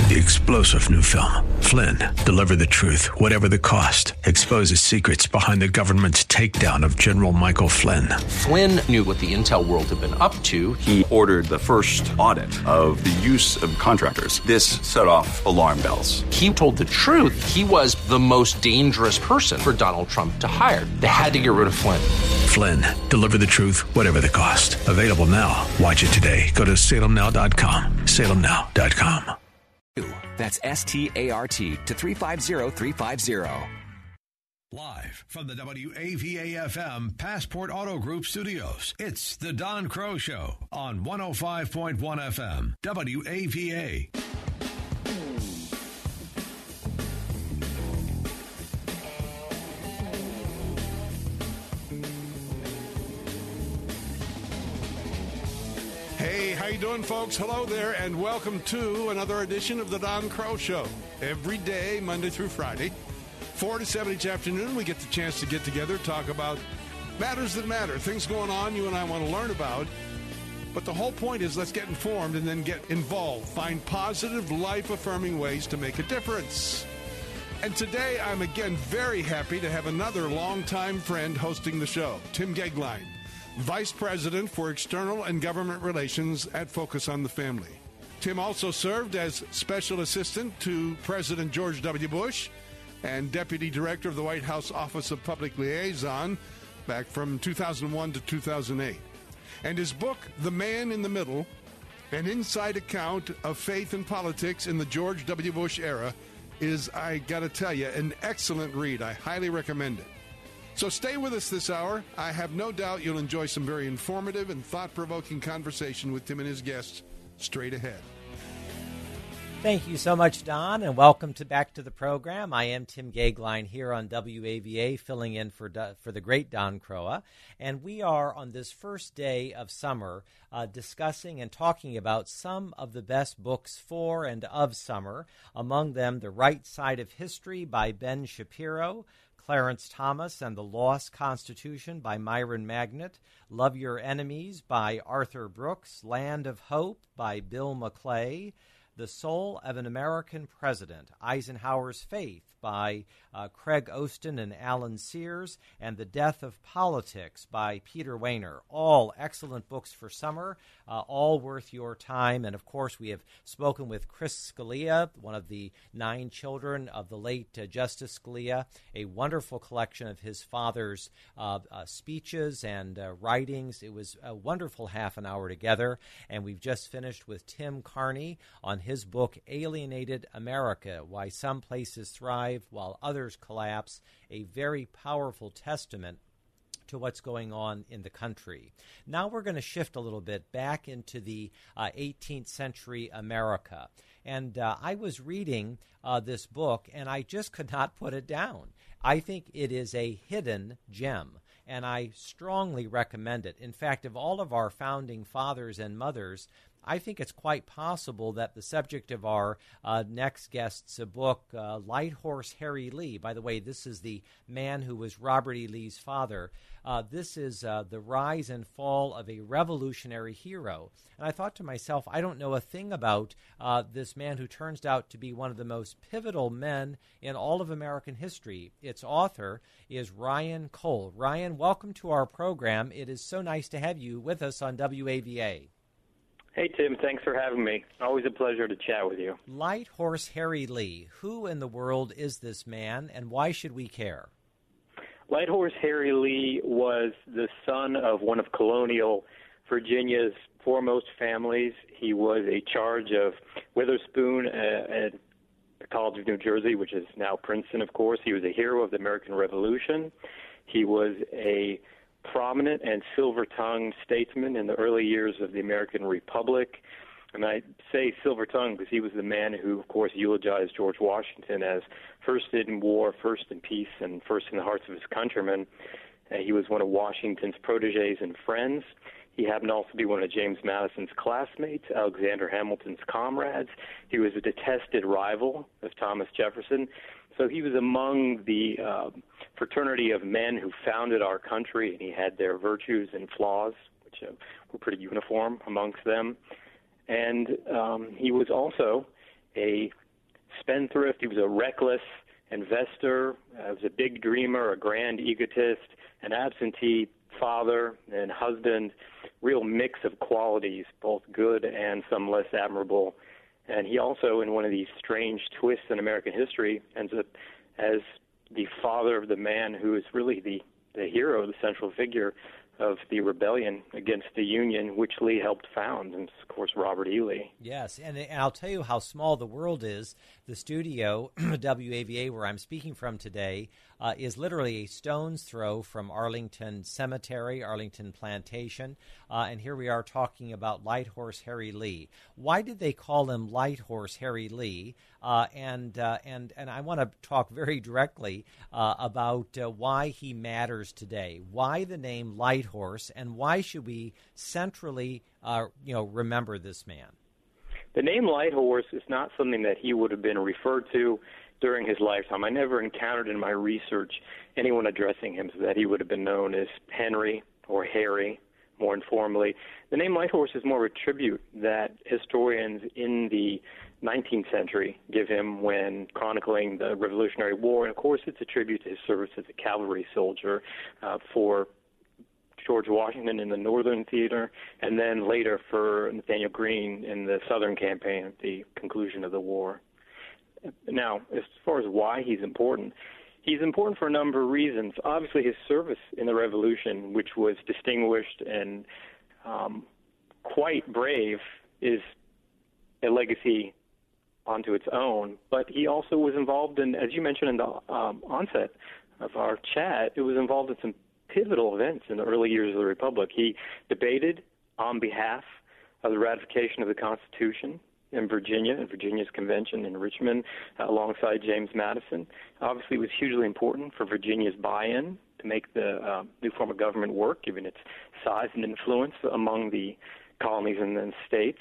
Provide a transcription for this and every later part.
The explosive new film, Flynn, deliver the truth, whatever the cost. Exposes secrets behind the government's takedown of General Michael Flynn. Flynn knew what the intel world had been up to. He ordered the first audit of the use of contractors. This set off alarm bells. He told the truth. He was the most dangerous person for Donald Trump to hire. They had to get rid of Flynn. Flynn, deliver the truth, whatever the cost. Available now. Watch it today. Go to salemnow.com. salemnow.com. That's START to 350350. Live from the WAVA-FM Passport Auto Group studios, it's the Don Crow Show on 105.1 FM, WAVA. Hey, how you doing, folks? Hello there, and welcome to another edition of the Don Crow Show. Every day, Monday through Friday, 4 to 7 each afternoon, we get the chance to get together, talk about matters that matter, things going on you and I want to learn about. But the whole point is let's get informed and then get involved. Find positive, life-affirming ways to make a difference. And today, I'm again very happy to have another longtime friend hosting the show, Tim Goeglein, Vice President for External and Government Relations at Focus on the Family. Tim also served as Special Assistant to President George W. Bush and Deputy Director of the White House Office of Public Liaison back from 2001 to 2008. And his book, The Man in the Middle, an inside account of faith and politics in the George W. Bush era, is, I gotta tell you, an excellent read. I highly recommend it. So stay with us this hour. I have no doubt you'll enjoy some very informative and thought-provoking conversation with Tim and his guests straight ahead. Thank you so much, Don, and welcome back to the program. I am Tim Goeglein here on WAVA, filling in for the great Don Crowa, and we are on this first day of summer discussing and talking about some of the best books for and of summer, among them The Right Side of History by Ben Shapiro, Clarence Thomas and the Lost Constitution by Myron Magnet, Love Your Enemies by Arthur Brooks, Land of Hope by Bill McClay, The Soul of an American President, Eisenhower's Faith by Craig Ostin and Alan Sears, and The Death of Politics by Peter Wehner. All excellent books for summer, all worth your time. And, of course, we have spoken with Chris Scalia, one of the 9 children of the late Justice Scalia, a wonderful collection of his father's speeches and writings. It was a wonderful half an hour together. And we've just finished with Tim Carney on his book, Alienated America, Why Some Places Thrive While Others Collapse, a very powerful testament to what's going on in the country. Now we're going to shift a little bit back into the 18th century America. And I was reading this book, and I just could not put it down. I think it is a hidden gem, and I strongly recommend it. In fact, of all of our founding fathers and mothers, I think it's quite possible that the subject of our next guest's book, Light Horse Harry Lee, by the way, this is the man who was Robert E. Lee's father. This is the rise and fall of a revolutionary hero. And I thought to myself, I don't know a thing about this man who turns out to be one of the most pivotal men in all of American history. Its author is Ryan Cole. Ryan, welcome to our program. It is so nice to have you with us on WAVA. Hey, Tim. Thanks for having me. Always a pleasure to chat with you. Light Horse Harry Lee. Who in the world is this man, and why should we care? Light Horse Harry Lee was the son of one of colonial Virginia's foremost families. He was a charge of Witherspoon at the College of New Jersey, which is now Princeton, of course. He was a hero of the American Revolution. He was a prominent and silver-tongued statesman in the early years of the American Republic. And I say silver-tongued because he was the man who, of course, eulogized George Washington as first in war, first in peace, and first in the hearts of his countrymen. He was one of Washington's protégés and friends. He happened to also be one of James Madison's classmates, Alexander Hamilton's comrades. He was a detested rival of Thomas Jefferson. So he was among the fraternity of men who founded our country, and he had their virtues and flaws, which were pretty uniform amongst them. And he was also a spendthrift. He was a reckless investor. He was a big dreamer, a grand egotist, an absentee father and husband, real mix of qualities, both good and some less admirable. And he also, in one of these strange twists in American history, ends up as the father of the man who is really the hero, the central figure of the rebellion against the Union, which Lee helped found, and of course Robert E. Lee. Yes, and I'll tell you how small the world is. The studio, WAVA, where I'm speaking from today, is literally a stone's throw from Arlington Cemetery, Arlington Plantation, and here we are talking about Light Horse Harry Lee. Why did they call him Light Horse Harry Lee? And I want to talk very directly about why he matters today. Why the name Light Horse, and why should we centrally, remember this man? The name Light Horse is not something that he would have been referred to during his lifetime. I never encountered in my research anyone addressing him so that he would have been known as Henry or Harry, more informally. The name Light Horse is more of a tribute that historians in the 19th century give him when chronicling the Revolutionary War. And, of course, it's a tribute to his service as a cavalry soldier for George Washington in the Northern Theater, and then later for Nathaniel Greene in the Southern campaign at the conclusion of the war. Now, as far as why he's important for a number of reasons. Obviously, his service in the Revolution, which was distinguished and quite brave, is a legacy onto its own. But he also was involved in, as you mentioned in the onset of our chat, it was involved in some pivotal events in the early years of the Republic. He debated on behalf of the ratification of the Constitution in Virginia's convention in Richmond, alongside James Madison. Obviously, it was hugely important for Virginia's buy-in to make the new form of government work, given its size and influence among the colonies and then states.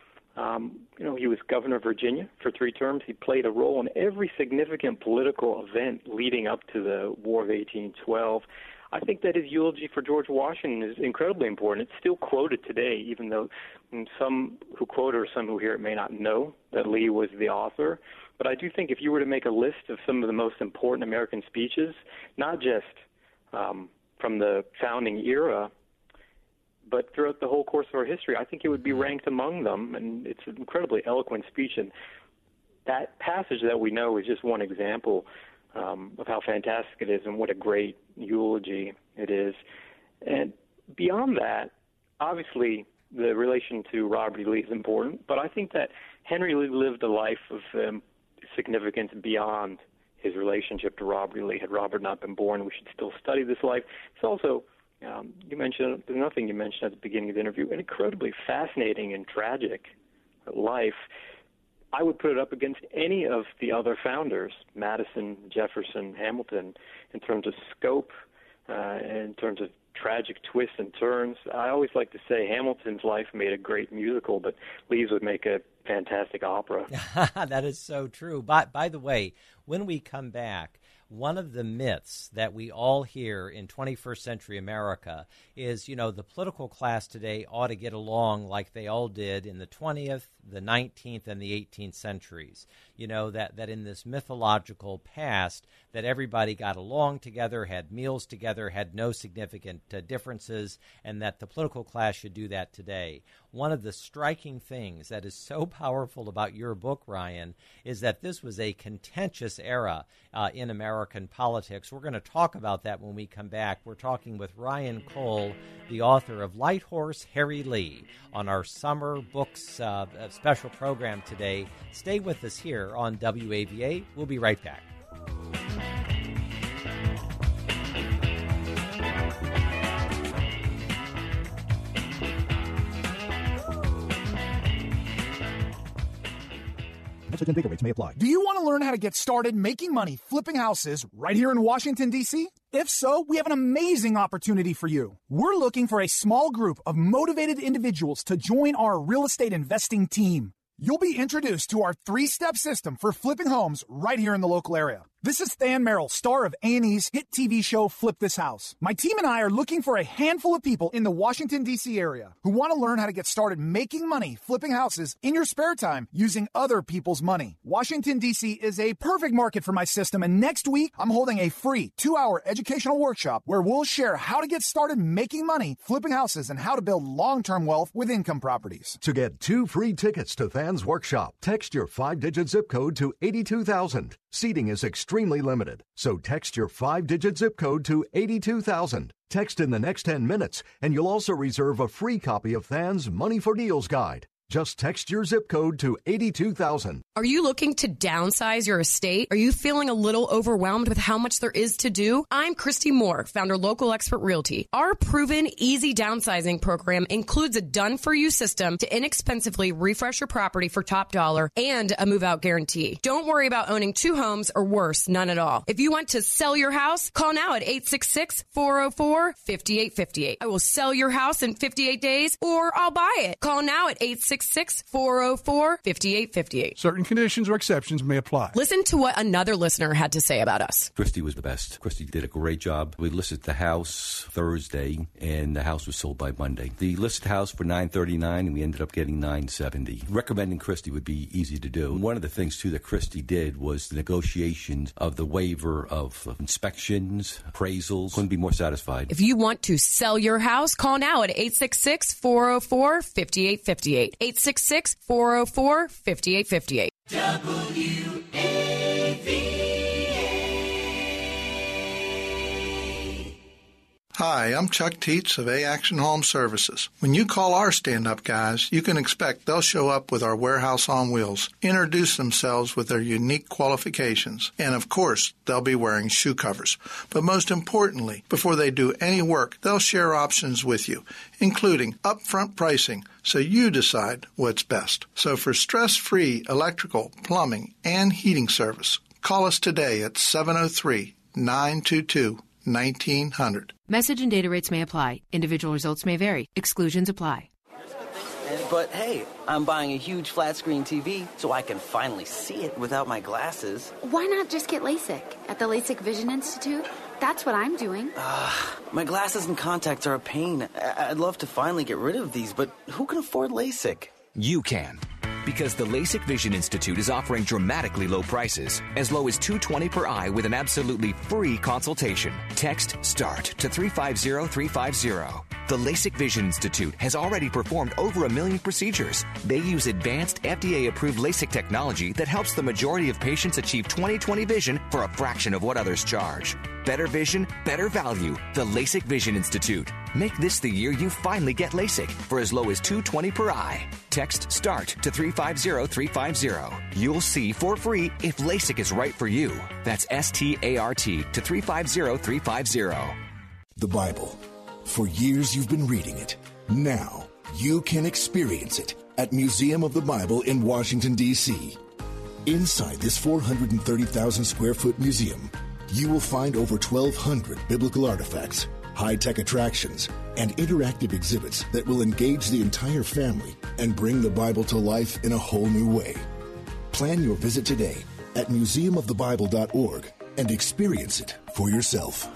He was governor of Virginia for 3 terms. He played a role in every significant political event leading up to the War of 1812. I think that his eulogy for George Washington is incredibly important. It's still quoted today, even though some who quote it or some who hear it may not know that Lee was the author. But I do think if you were to make a list of some of the most important American speeches, not just from the founding era, but throughout the whole course of our history, I think it would be ranked among them, and it's an incredibly eloquent speech. And that passage that we know is just one example of how fantastic it is and what a great eulogy it is. And beyond that, obviously, the relation to Robert E. Lee is important, but I think that Henry Lee lived a life of significance beyond his relationship to Robert E. Lee. Had Robert not been born, we should still study this life. It's also, you mentioned, there's nothing you mentioned at the beginning of the interview, an incredibly fascinating and tragic life. I would put it up against any of the other founders, Madison, Jefferson, Hamilton, in terms of scope, in terms of tragic twists and turns. I always like to say Hamilton's life made a great musical, but Lee's would make a fantastic opera. That is so true. By the way, when we come back, one of the myths that we all hear in 21st century America is, the political class today ought to get along like they all did in the 20th, the 19th, and the 18th centuries. That in this mythological past that everybody got along together, had meals together, had no significant differences, and that the political class should do that today. One of the striking things that is so powerful about your book, Ryan, is that this was a contentious era in American politics. We're going to talk about that when we come back. We're talking with Ryan Cole, the author of Light Horse Harry Lee, on our Summer Books special program today. Stay with us here on WAVA. We'll be right back. Rates may apply. Do you want to learn how to get started making money flipping houses right here in Washington, D.C.? If so, we have an amazing opportunity for you. We're looking for a small group of motivated individuals to join our real estate investing team. You'll be introduced to our 3-step system for flipping homes right here in the local area. This is Than Merrill, star of A&E's hit TV show Flip This House. My team and I are looking for a handful of people in the Washington, D.C. area who want to learn how to get started making money flipping houses in your spare time using other people's money. Washington, D.C. is a perfect market for my system, and next week I'm holding a free 2-hour educational workshop where we'll share how to get started making money flipping houses and how to build long-term wealth with income properties. To get 2 free tickets to Than's workshop, text your 5-digit zip code to 82,000. Seating is extremely limited, so text your 5-digit zip code to 82,000. Text in the next 10 minutes, and you'll also reserve a free copy of Than's Money for Deals Guide. Just text your zip code to 82,000. Are you looking to downsize your estate? Are you feeling a little overwhelmed with how much there is to do? I'm Christy Moore, founder Local Expert Realty. Our proven easy downsizing program includes a done-for-you system to inexpensively refresh your property for top dollar and a move-out guarantee. Don't worry about owning 2 homes or worse, none at all. If you want to sell your house, call now at 866-404-5858. I will sell your house in 58 days or I'll buy it. Call now at 866-404-5858. Certain conditions or exceptions may apply. Listen to what another listener had to say about us. Christy was the best. Christy did a great job. We listed the house Thursday, and the house was sold by Monday. The listed house for $939, and we ended up getting $970. Recommending Christy would be easy to do. One of the things, too, that Christy did was the negotiations of the waiver of inspections, appraisals. Couldn't be more satisfied. If you want to sell your house, call now at 866-404-5858. 866-404-5858. Hi, I'm Chuck Teets of A Action Home Services. When you call our stand-up guys, you can expect they'll show up with our warehouse on wheels, introduce themselves with their unique qualifications, and of course, they'll be wearing shoe covers. But most importantly, before they do any work, they'll share options with you, including upfront pricing, so you decide what's best. So for stress-free electrical, plumbing, and heating service, call us today at 703-922-1900. Message and data rates may apply. Individual results may vary. Exclusions apply. But hey, I'm buying a huge flat screen TV so I can finally see it without my glasses. Why not just get LASIK at the LASIK Vision Institute? That's what I'm doing. My glasses and contacts are a pain. I'd love to finally get rid of these, but who can afford LASIK? You can. Because the LASIK Vision Institute is offering dramatically low prices, as low as $220 per eye with an absolutely free consultation. Text START to 350-350. The LASIK Vision Institute has already performed over 1 million procedures. They use advanced FDA-approved LASIK technology that helps the majority of patients achieve 20/20 vision for a fraction of what others charge. Better vision, better value. The LASIK Vision Institute. Make this the year you finally get LASIK for as low as $220 per eye. Text START to 350-350. You'll see for free if LASIK is right for you. That's START to 350-350. The Bible. For years you've been reading it. Now you can experience it at Museum of the Bible in Washington, D.C. Inside this 430,000 square foot museum, you will find over 1,200 biblical artifacts, high-tech attractions, and interactive exhibits that will engage the entire family and bring the Bible to life in a whole new way. Plan your visit today at museumofthebible.org and experience it for yourself.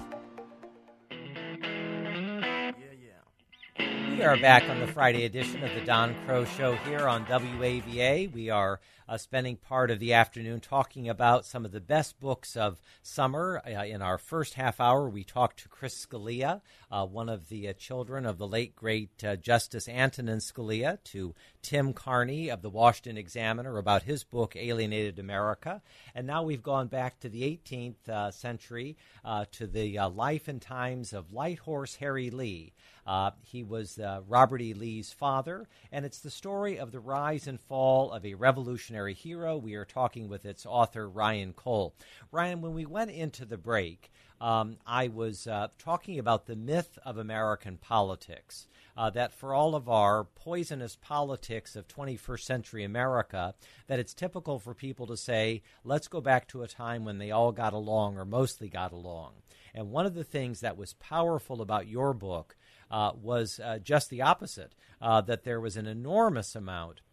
We are back on the Friday edition of the Don Crow Show here on WAVA. We are spending part of the afternoon talking about some of the best books of summer. In our first half hour, we talked to Chris Scalia, one of the children of the late, great Justice Antonin Scalia, to Tim Carney of the Washington Examiner about his book, Alienated America. And now we've gone back to the 18th century to the life and times of Light Horse Harry Lee. He was Robert E. Lee's father, and it's the story of the rise and fall of a revolutionary hero. We are talking with its author, Ryan Cole. Ryan, when we went into the break, I was talking about the myth of American politics, that for all of our poisonous politics of 21st century America, that it's typical for people to say, let's go back to a time when they all got along or mostly got along. And one of the things that was powerful about your book was just the opposite, that there was an enormous amount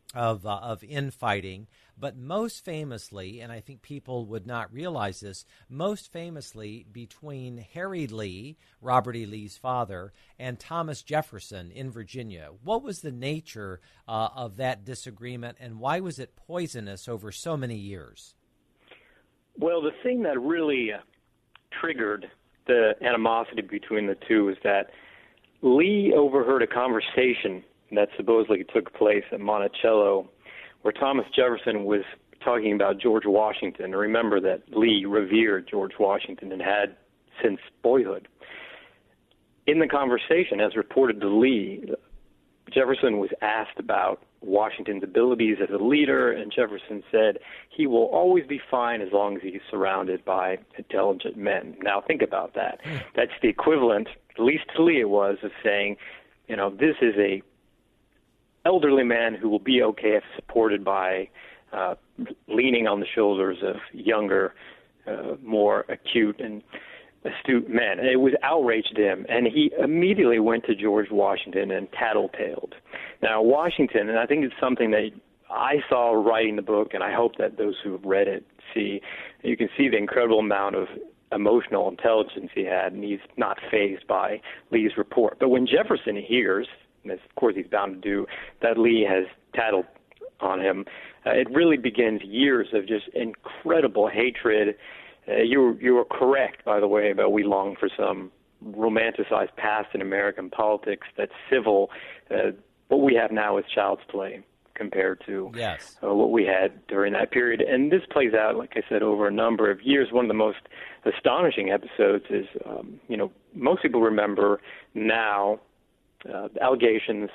of infighting, but most famously, and I think people would not realize this, most famously between Harry Lee, Robert E. Lee's father, and Thomas Jefferson in Virginia. What was the nature of that disagreement, and why was it poisonous over so many years? Well, the thing that really triggered the animosity between the two is that Lee overheard a conversation that supposedly took place at Monticello, where Thomas Jefferson was talking about George Washington. Remember that Lee revered George Washington and had since boyhood. In the conversation, as reported to Lee, Jefferson was asked about Washington's abilities as a leader, and Jefferson said he will always be fine as long as he's surrounded by intelligent men. Now think about that. That's the equivalent, at least to Lee it was, of saying, this is a elderly man who will be okay if supported by leaning on the shoulders of younger, more acute and astute men. And it was outraged him, and he immediately went to George Washington and tattletaled. Now, Washington, and I think it's something that I saw writing the book, and I hope that those who have read it see, you can see the incredible amount of emotional intelligence he had, and he's not fazed by Lee's report. But when Jefferson hears, and of course he's bound to do, that Lee has tattled on him, it really begins years of just incredible hatred. You were correct, by the way, about we long for some romanticized past in American politics that's civil. What we have now is child's play compared to what we had during that period. And this plays out, like I said, over a number of years. One of the most astonishing episodes is, most people remember now the allegations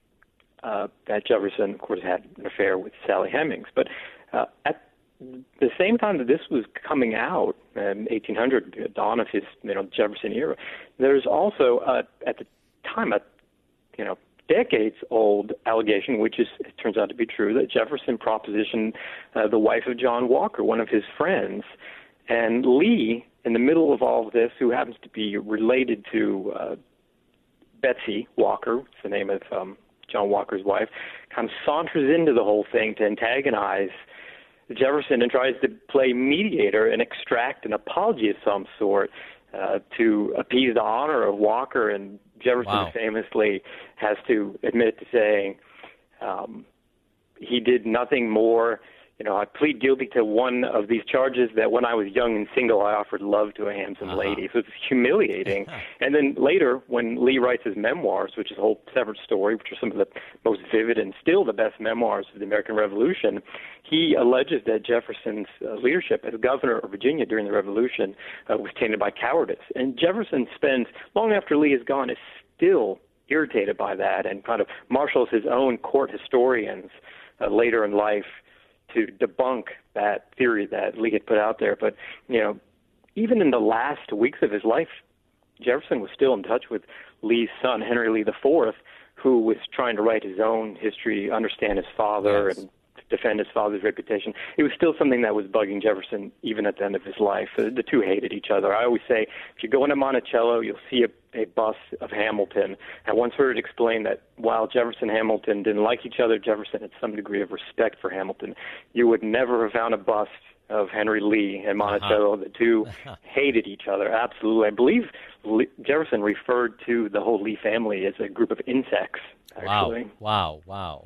that Jefferson, of course, had an affair with Sally Hemings. But at the same time that this was coming out, in 1800, the dawn of his Jefferson era, there's also at the time a decades-old allegation, which it turns out to be true, that Jefferson propositioned the wife of John Walker, one of his friends, and Lee, in the middle of all of this, who happens to be related to Betsy Walker, it's the name of John Walker's wife, kind of saunters into the whole thing to antagonize Jefferson and tries to play mediator and extract an apology of some sort to appease the honor of Walker. And Jefferson famously has to admit to saying he did nothing more. I plead guilty to one of these charges that when I was young and single, I offered love to a handsome lady. So it's humiliating. And then later, when Lee writes his memoirs, which is a whole separate story, which are some of the most vivid and still the best memoirs of the American Revolution, he alleges that Jefferson's leadership as governor of Virginia during the Revolution was tainted by cowardice. And Jefferson spends, long after Lee is gone, is still irritated by that and kind of marshals his own court historians later in life to debunk that theory that Lee had put out there. But, even in the last weeks of his life, Jefferson was still in touch with Lee's son, Henry Lee IV, who was trying to write his own history, understand his father, and defend his father's reputation. It was still something that was bugging Jefferson even at the end of his life. The two hated each other. I always say, if you go into Monticello, you'll see a bust of Hamilton. I once heard it explained that while Jefferson and Hamilton didn't like each other, Jefferson had some degree of respect for Hamilton. You would never have found a bust of Henry Lee in Monticello. The two hated each other, absolutely. I believe Jefferson referred to the whole Lee family as a group of insects, actually. Wow.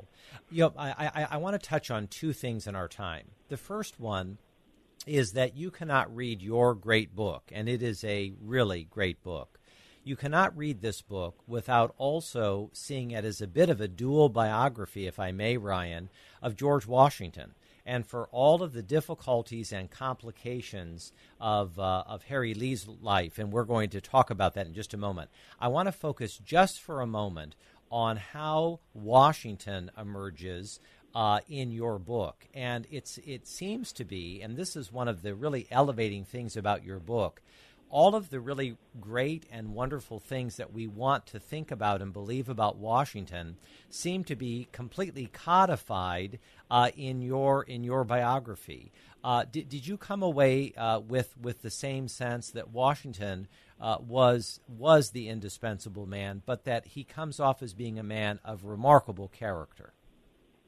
I want to touch on two things in our time. The first one is that you cannot read your great book, and it is a really great book. You cannot read this book without also seeing it as a bit of a dual biography, if I may, Ryan, of George Washington. And for all of the difficulties and complications of Harry Lee's life, and we're going to talk about that in just a moment, I want to focus just for a moment on how Washington emerges in your book. And it seems to be, and this is one of the really elevating things about your book, all of the really great and wonderful things that we want to think about and believe about Washington seem to be completely codified in your biography. Did you come away with the same sense that Washington was the indispensable man, but that he comes off as being a man of remarkable character?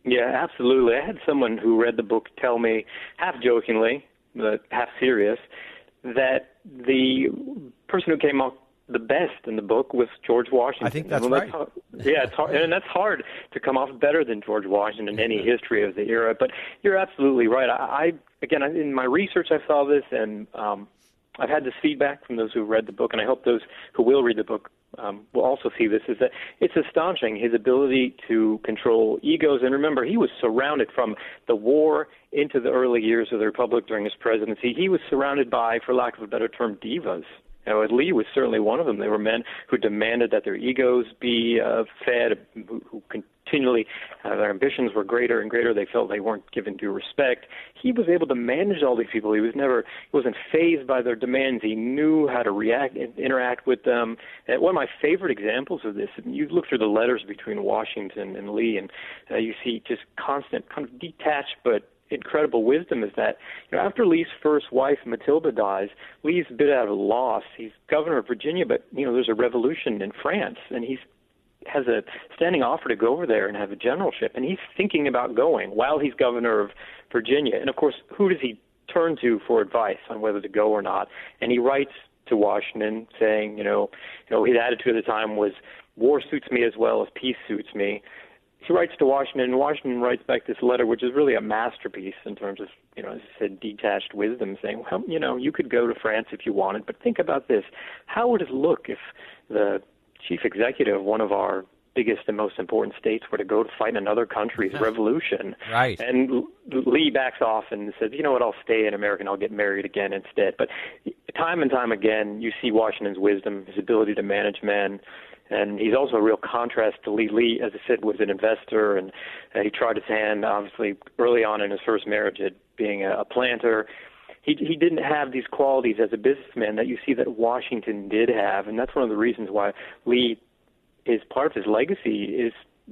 Yeah, absolutely. I had someone who read the book tell me, half jokingly, but half serious, that the person who came off the best in the book was George Washington. I think that's right. It's hard, and that's hard to come off better than George Washington in any history of the era. But you're absolutely right. I in my research, I saw this, and I've had this feedback from those who read the book, and I hope those who will read the book will also see this, is that it's astonishing, his ability to control egos. And remember, he was surrounded from the war into the early years of the Republic during his presidency. He was surrounded by, for lack of a better term, divas. Lee was certainly one of them. They were men who demanded that their egos be fed, who continually, their ambitions were greater and greater. They felt they weren't given due respect. He was able to manage all these people. He wasn't fazed by their demands. He knew how to interact with them. And one of my favorite examples of this, you look through the letters between Washington and Lee, and you see just constant, kind of detached but incredible wisdom, is that after Lee's first wife, Matilda, dies, Lee's a bit at a loss. He's governor of Virginia, but there's a revolution in France, and he has a standing offer to go over there and have a generalship, and he's thinking about going while he's governor of Virginia. And of course, who does he turn to for advice on whether to go or not? And he writes to Washington saying, his attitude at the time was, war suits me as well as peace suits me. He writes to Washington, and Washington writes back this letter, which is really a masterpiece in terms of, as I said, detached wisdom, saying, well, you could go to France if you wanted, but think about this. How would it look if the chief executive of one of our biggest and most important states were to go to fight another country's revolution? Right. And Lee backs off and says, you know what, I'll stay in America and I'll get married again instead. But time and time again, you see Washington's wisdom, his ability to manage men. And he's also a real contrast to Lee. Lee, as I said, was an investor, and he tried his hand, obviously, early on in his first marriage at being a planter. He didn't have these qualities as a businessman that you see that Washington did have, and that's one of the reasons why Lee is part of his legacy is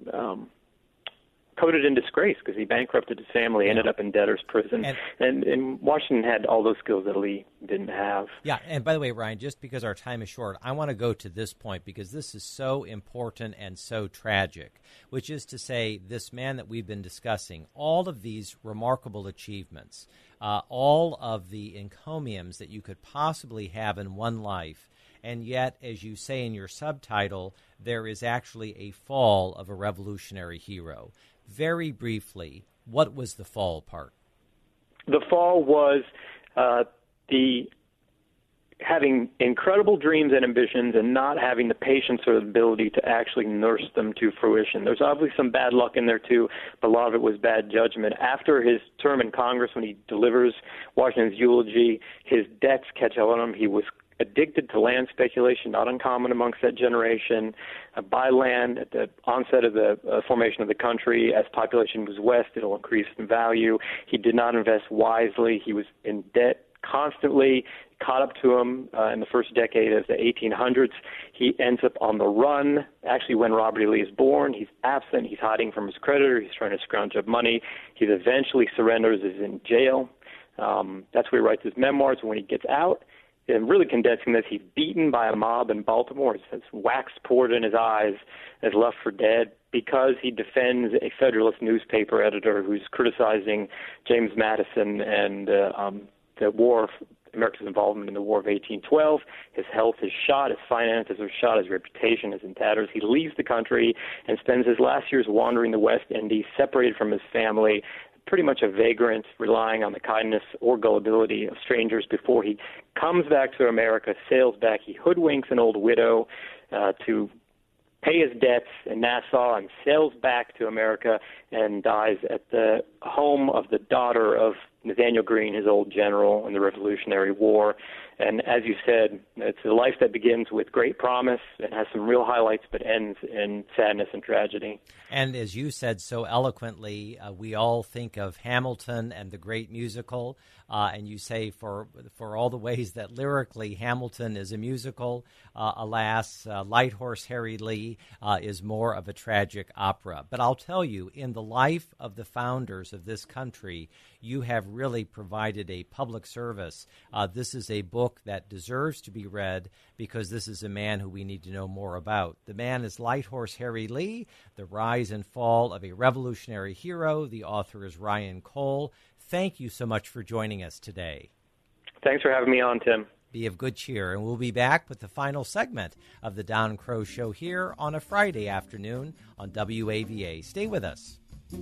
coated in disgrace, because he bankrupted his family, ended up in debtor's prison, and Washington had all those skills that Lee didn't have. Yeah, and by the way, Ryan, just because our time is short, I want to go to this point because this is so important and so tragic, which is to say this man that we've been discussing, all of these remarkable achievements, all of the encomiums that you could possibly have in one life, and yet, as you say in your subtitle, there is actually a fall of a revolutionary hero. Very briefly, what was the fall part? The fall was the having incredible dreams and ambitions and not having the patience or the ability to actually nurse them to fruition. There's obviously some bad luck in there too, but a lot of it was bad judgment. After his term in Congress, when he delivers Washington's eulogy, his debts catch up on him. He was addicted to land speculation, not uncommon amongst that generation. Buy land at the onset of the formation of the country. As population moves west, it'll increase in value. He did not invest wisely. He was in debt constantly. Caught up to him in the first decade of the 1800s. He ends up on the run. Actually, when Robert E. Lee is born, he's absent. He's hiding from his creditor. He's trying to scrounge up money. He eventually surrenders, is in jail. That's where he writes his memoirs. When he gets out, and really condensing this, he's beaten by a mob in Baltimore. He has wax poured in his eyes, is left for dead because he defends a Federalist newspaper editor who's criticizing James Madison and the war, America's involvement in the War of 1812. His health is shot, his finances are shot, his reputation is in tatters. He leaves the country and spends his last years wandering the West Indies, separated from his family, pretty much a vagrant, relying on the kindness or gullibility of strangers before he comes back to America, sails back. He hoodwinks an old widow to pay his debts in Nassau and sails back to America and dies at the home of the daughter of Nathaniel Greene, his old general in the Revolutionary War. And as you said, it's a life that begins with great promise and has some real highlights, but ends in sadness and tragedy. And as you said so eloquently, we all think of Hamilton and the great musical, and you say for all the ways that lyrically Hamilton is a musical, alas, Light Horse Harry Lee is more of a tragic opera. But I'll tell you, in the life of the founders of this country, you have really provided a public service. This is a book that deserves to be read because this is a man who we need to know more about. The man is Light Horse Harry Lee, The Rise and Fall of a Revolutionary Hero. The author is Ryan Cole. Thank you so much for joining us today. Thanks for having me on, Tim. Be of good cheer, and we'll be back with the final segment of the Don Crow Show here on a Friday afternoon on WAVA. Stay with us.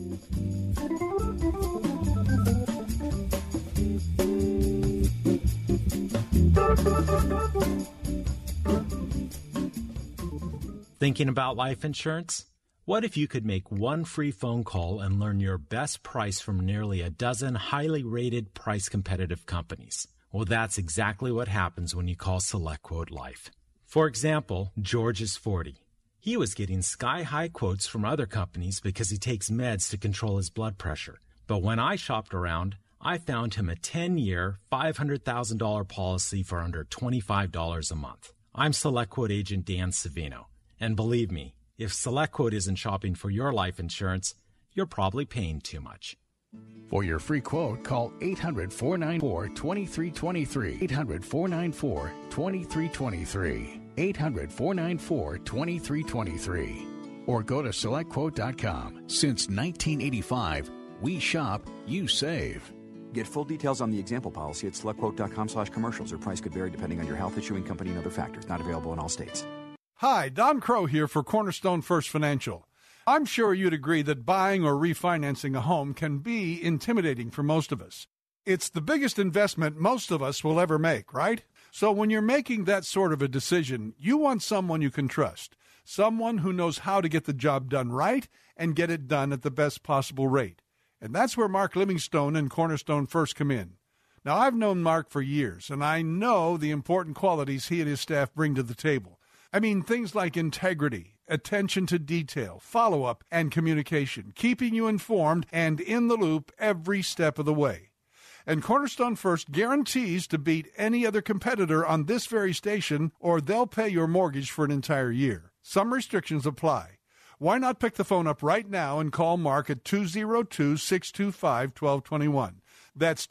Thinking about life insurance? What if you could make one free phone call and learn your best price from nearly a dozen highly rated, price-competitive companies? Well, that's exactly what happens when you call SelectQuote Life. For example, George is 40. He was getting sky-high quotes from other companies because he takes meds to control his blood pressure. But when I shopped around, I found him a 10-year, $500,000 policy for under $25 a month. I'm SelectQuote agent Dan Savino. And believe me, if SelectQuote isn't shopping for your life insurance, you're probably paying too much. For your free quote, call 800-494-2323. 800-494-2323. 800-494-2323. Or go to SelectQuote.com. Since 1985, we shop, you save. Get full details on the example policy at SelectQuote.com/commercials. Or price could vary depending on your health, issuing company, and other factors. Not available in all states. Hi, Don Crow here for Cornerstone First Financial. I'm sure you'd agree that buying or refinancing a home can be intimidating for most of us. It's the biggest investment most of us will ever make, right? So when you're making that sort of a decision, you want someone you can trust, someone who knows how to get the job done right and get it done at the best possible rate. And that's where Mark Livingstone and Cornerstone First come in. Now, I've known Mark for years, and I know the important qualities he and his staff bring to the table. I mean, things like integrity, attention to detail, follow-up, and communication, keeping you informed and in the loop every step of the way. And Cornerstone First guarantees to beat any other competitor on this very station, or they'll pay your mortgage for an entire year. Some restrictions apply. Why not pick the phone up right now and call Mark at 202-625-1221. That's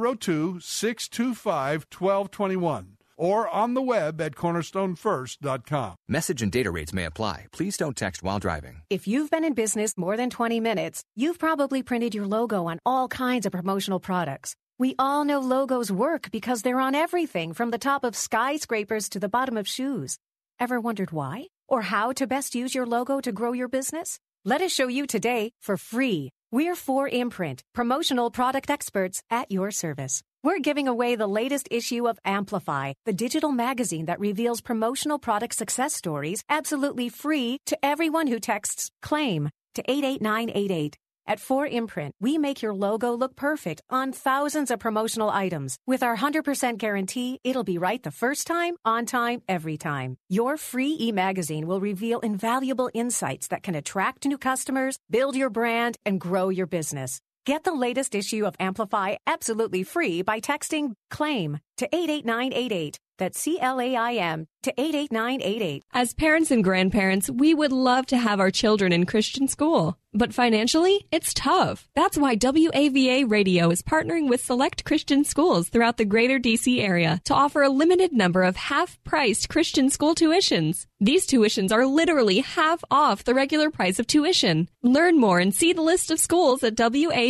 202-625-1221. Or on the web at cornerstonefirst.com. Message and data rates may apply. Please don't text while driving. If you've been in business more than 20 minutes, you've probably printed your logo on all kinds of promotional products. We all know logos work because they're on everything from the top of skyscrapers to the bottom of shoes. Ever wondered why? Or how to best use your logo to grow your business? Let us show you today for free. We're 4imprint, promotional product experts at your service. We're giving away the latest issue of Amplify, the digital magazine that reveals promotional product success stories absolutely free to everyone who texts CLAIM to 88988. At 4imprint, we make your logo look perfect on thousands of promotional items. With our 100% guarantee, it'll be right the first time, on time, every time. Your free e-magazine will reveal invaluable insights that can attract new customers, build your brand, and grow your business. Get the latest issue of Amplify absolutely free by texting CLAIM to 88988. That's CLAIM to 88988. As parents and grandparents, we would love to have our children in Christian school. But financially, it's tough. That's why WAVA Radio is partnering with select Christian schools throughout the greater D.C. area to offer a limited number of half-priced Christian school tuitions. These tuitions are literally half off the regular price of tuition. Learn more and see the list of schools at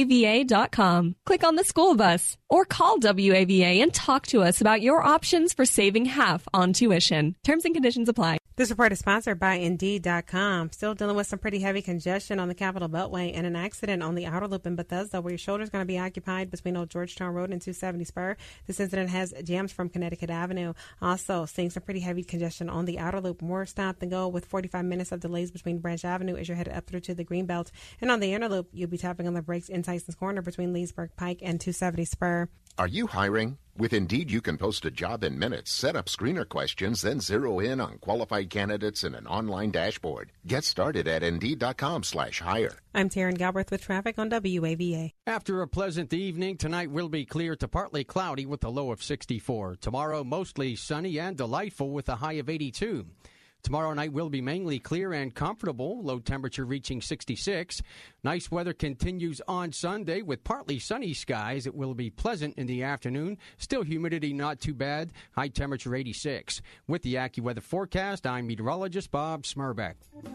WAVA.com. Click on the school bus or call WAVA and talk to us about your options for saving half on tuition. Terms and conditions apply. This report is sponsored by Indeed.com. Still dealing with some pretty heavy congestion on the Capitol Beltway and an accident on the outer loop in Bethesda where your shoulder is going to be occupied between Old Georgetown Road and 270 Spur. This incident has jams from Connecticut Avenue. Also seeing some pretty heavy congestion on the outer loop. More stop than go with 45 minutes of delays between Branch Avenue as you're headed up through to the Greenbelt. And on the inner loop, you'll be tapping on the brakes in Tyson's Corner between Leesburg Pike and 270 Spur. Are you hiring? With Indeed, you can post a job in minutes, set up screener questions, then zero in on qualified candidates in an online dashboard. Get started at Indeed.com/hire. I'm Taryn Galbraith with traffic on WAVA. After a pleasant evening, tonight will be clear to partly cloudy with a low of 64. Tomorrow, mostly sunny and delightful with a high of 82. Tomorrow night will be mainly clear and comfortable, low temperature reaching 66. Nice weather continues on Sunday with partly sunny skies. It will be pleasant in the afternoon. Still humidity not too bad. High temperature 86. With the AccuWeather forecast, I'm meteorologist Bob Smurbeck.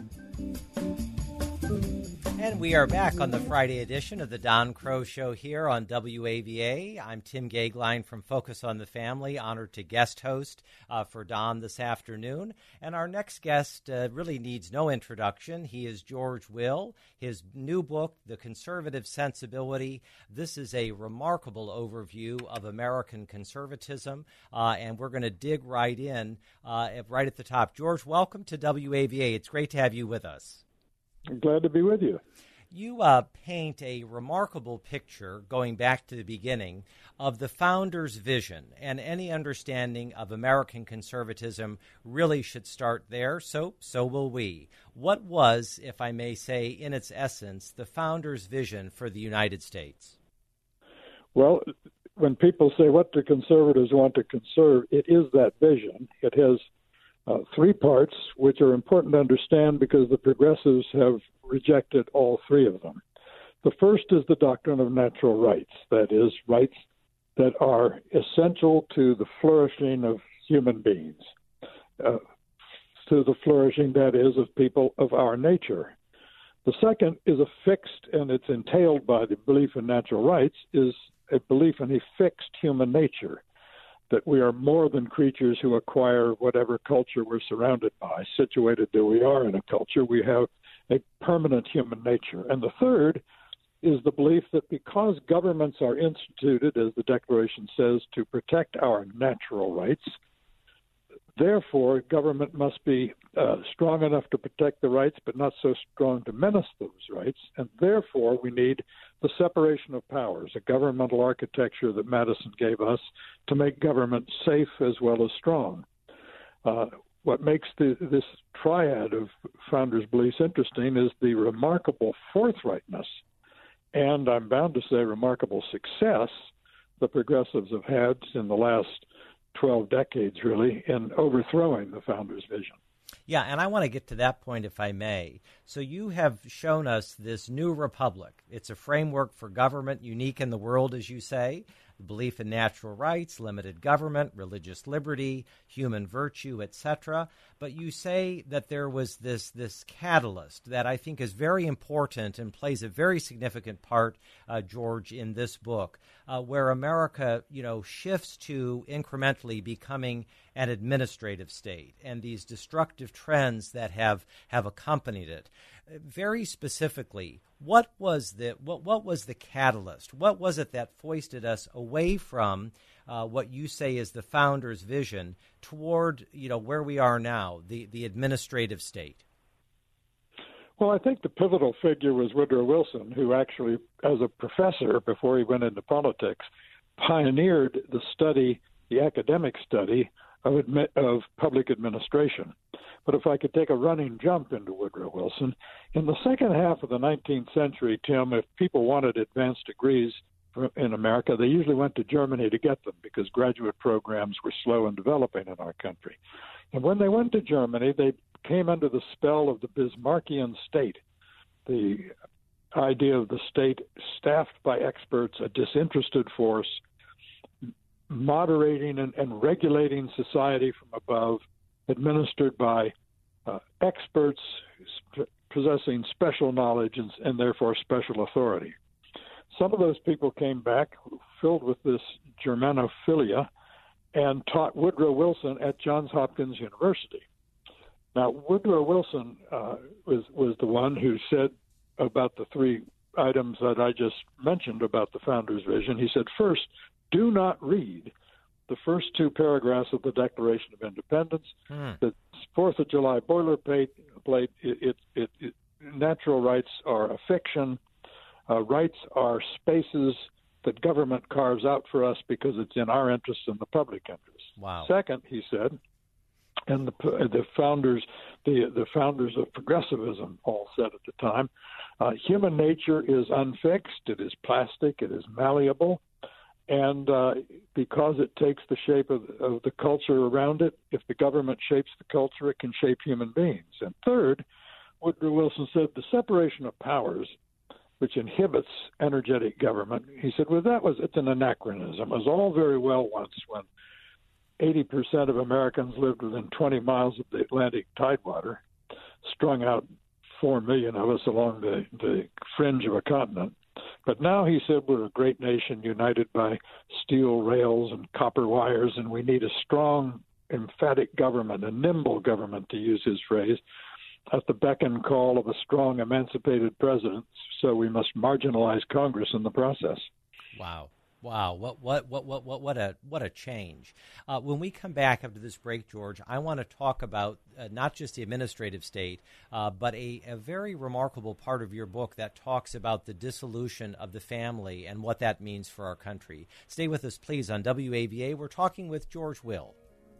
And we are back on the Friday edition of the Don Crow Show here on WAVA. I'm Tim Gagline from Focus on the Family, honored to guest host for Don this afternoon. And our next guest really needs no introduction. He is George Will. His new book, The Conservative Sensibility. This is a remarkable overview of American conservatism, and we're going to dig right in right at the top. George, welcome to WAVA. It's great to have you with us. I'm glad to be with you. You paint a remarkable picture, going back to the beginning, of the founders' vision, and any understanding of American conservatism really should start there, so will we. What was, if I may say, in its essence, the founders' vision for the United States? Well, when people say what do conservatives want to conserve, it is that vision. It has three parts, which are important to understand because the progressives have rejected all three of them. The first is the doctrine of natural rights, that is, rights that are essential to the flourishing of human beings, to the flourishing, that is, of people of our nature. The second is a fixed, and it's entailed by the belief in natural rights, is a belief in a fixed human nature, that we are more than creatures who acquire whatever culture we're surrounded by. Situated though we are in a culture, we have a permanent human nature. And the third is the belief that because governments are instituted, as the Declaration says, to protect our natural rights, therefore government must be strong enough to protect the rights, but not so strong to menace those rights. And therefore we need the separation of powers, a governmental architecture that Madison gave us to make government safe as well as strong. What makes this triad of founders' beliefs interesting is the remarkable forthrightness and, I'm bound to say, remarkable success the progressives have had in the last 12 decades, really, in overthrowing the founders' vision. Yeah, and I want to get to that point, if I may. So you have shown us this new republic. It's a framework for government unique in the world, as you say, the belief in natural rights, limited government, religious liberty, human virtue, etc. But you say that there was this catalyst that I think is very important and plays a very significant part, George, in this book, where America, shifts to incrementally becoming an administrative state, and these destructive trends that have accompanied it. Very specifically, what was the catalyst? What was it that foisted us away from what you say is the founders' vision toward where we are now, the administrative state? Well, I think the pivotal figure was Woodrow Wilson, who actually, as a professor before he went into politics, pioneered the academic study of public administration. But if I could take a running jump into Woodrow Wilson, in the second half of the 19th century, Tim, if people wanted advanced degrees in America, they usually went to Germany to get them because graduate programs were slow in developing in our country. And when they went to Germany, they came under the spell of the Bismarckian state, the idea of the state staffed by experts, a disinterested force, moderating and regulating society from above, administered by experts possessing special knowledge and therefore special authority. Some of those people came back filled with this Germanophilia and taught Woodrow Wilson at Johns Hopkins University. Now, Woodrow Wilson was the one who said about the three items that I just mentioned about the founders' vision. He said, first, do not read the first two paragraphs of the Declaration of Independence. The 4th of July boilerplate, natural rights are a fiction. Rights are spaces that government carves out for us because it's in our interest and the public interest. Wow. Second, he said, and the founders of progressivism all said at the time, human nature is unfixed, it is plastic, it is malleable, And because it takes the shape of the culture around it, if the government shapes the culture, it can shape human beings. And third, Woodrow Wilson said the separation of powers, which inhibits energetic government, he said, it's an anachronism. It was all very well once when 80% of Americans lived within 20 miles of the Atlantic tidewater, strung out 4 million of us along the fringe of a continent. But now, he said, we're a great nation united by steel rails and copper wires, and we need a strong, emphatic government, a nimble government, to use his phrase, at the beck and call of a strong, emancipated president. So we must marginalize Congress in the process. Wow. What a change. When we come back after this break, George, I want to talk about not just the administrative state, but a very remarkable part of your book that talks about the dissolution of the family and what that means for our country. Stay with us, please, on WAVA. We're talking with George Will.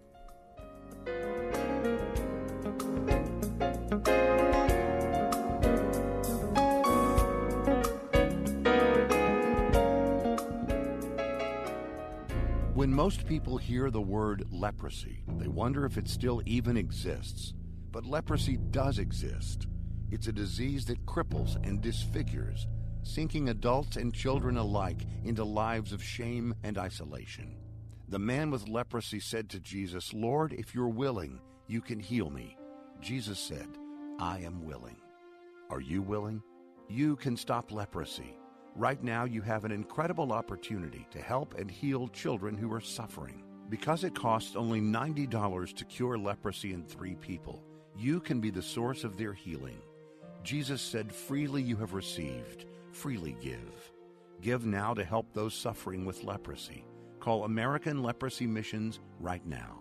When most people hear the word leprosy, they wonder if it still even exists. But leprosy does exist. It's a disease that cripples and disfigures, sinking adults and children alike into lives of shame and isolation. The man with leprosy said to Jesus, "Lord, if you're willing, you can heal me." Jesus said, "I am willing." Are you willing? You can stop leprosy. Right now, you have an incredible opportunity to help and heal children who are suffering. Because it costs only $90 to cure leprosy in 3 people, you can be the source of their healing. Jesus said, "Freely you have received, freely give." Give now to help those suffering with leprosy. Call American Leprosy Missions right now.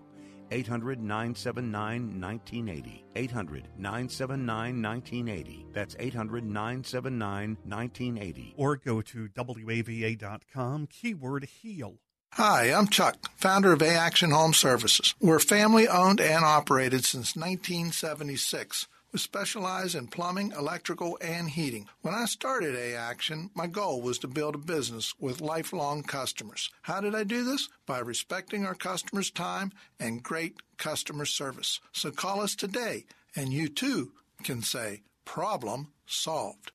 800-979-1980. 800-979-1980. That's 800-979-1980. Or go to WAVA.com, keyword HEAL. Hi, I'm Chuck, founder of A Action Home Services. We're family-owned and operated since 1976. We specialize in plumbing, electrical, and heating. When I started A Action, my goal was to build a business with lifelong customers. How did I do this? By respecting our customers' time and great customer service. So call us today, and you too can say, "Problem solved."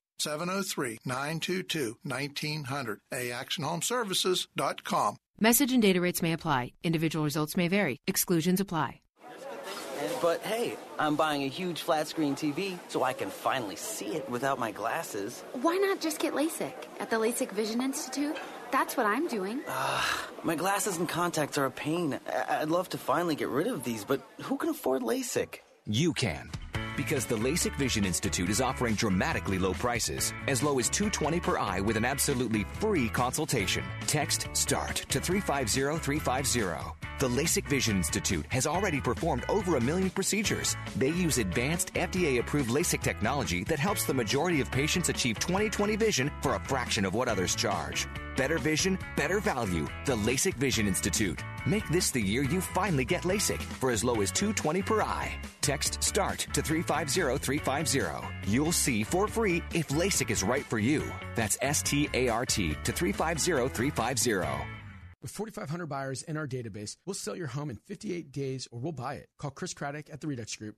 703-922-1900. AActionHomeservices.com. Message and data rates may apply. Individual results may vary. Exclusions apply. But hey, I'm buying a huge flat screen TV so I can finally see it without my glasses. Why not just get LASIK at the LASIK Vision Institute? That's what I'm doing. My glasses and contacts are a pain. I'd love to finally get rid of these, but who can afford LASIK? You can. Because the LASIK Vision Institute is offering dramatically low prices, as low as $220 per eye with an absolutely free consultation. Text START to 350-350. The LASIK Vision Institute has already performed over 1 million procedures. They use advanced FDA-approved LASIK technology that helps the majority of patients achieve 20/20 vision for a fraction of what others charge. Better vision, better value. The LASIK Vision Institute. Make this the year you finally get LASIK for as low as $220 per eye. Text START to 350-350. You'll see for free if LASIK is right for you. That's START to 350-350. With 4,500 buyers in our database, we'll sell your home in 58 days or we'll buy it. Call Chris Craddock at the Redux Group,